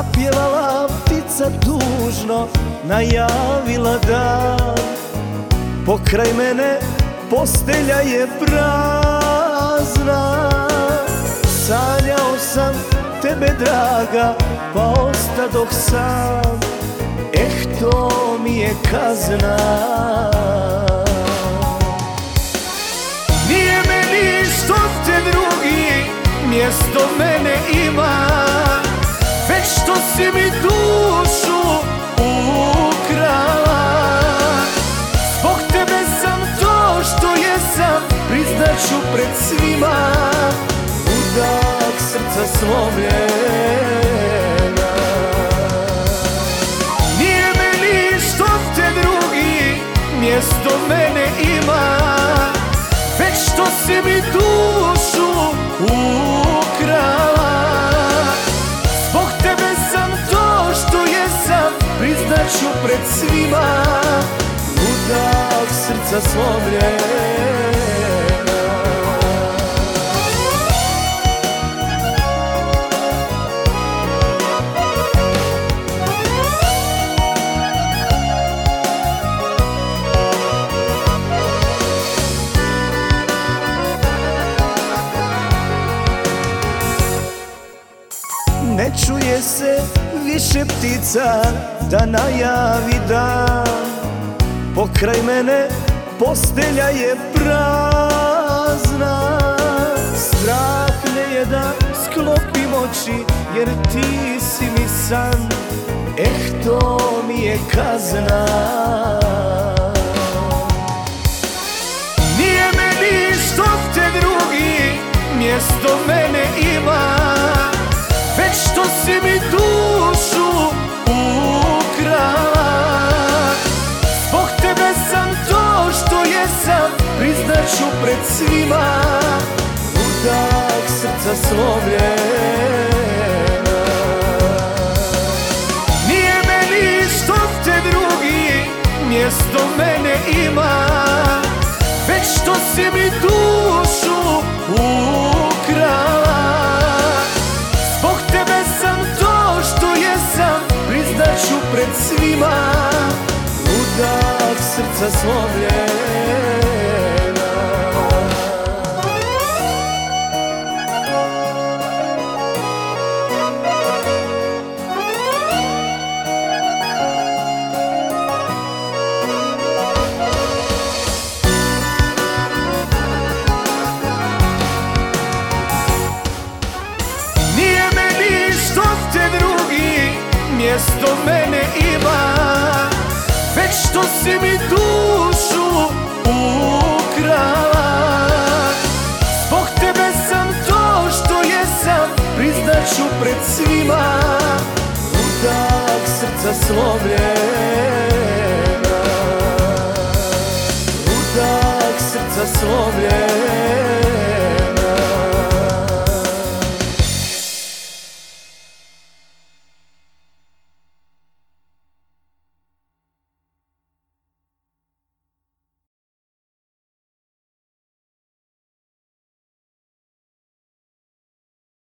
zapjevala ptica tužno, najavila dan. Pokraj mene postelja je prazna. Sanjao sam tebe draga, pa ostadoh sam. To mi je kazna. Nije meni što te drugi mjesto mene ima, već što si mi dušu ukrala. Zbog tebe sam to što jesam, priznaću pred svima, ludak srca slomljena. Mjesto mene ima, već što si mi dušu ukrala. Zbog tebe sam to što jesam, priznaću pred svima, ludak srca slomljena. Ne čuje se više ptica da najavi dan. Pokraj mene postelja je prazna. Strah me je da sklopim oči, jer ti si mi san. To mi je kazna. Nije meni što te drugi mjesto mene ima, već što si mi dušu ukrala. Zbog tebe sam to što jesam, priznaću pred svima, ludak srca slomljena. Nije meni što te drugi mjesto mene ima, već što si mi dušu ukrala. Priznaću pred svima, ludak srca slomljena. Nije meni što te drugi mjesto mene ima, već što si mi dušu ukrala. Zbog tebe sam to što jesam, priznaću pred svima, ludak srca slomljena. Ludak srca slomljena.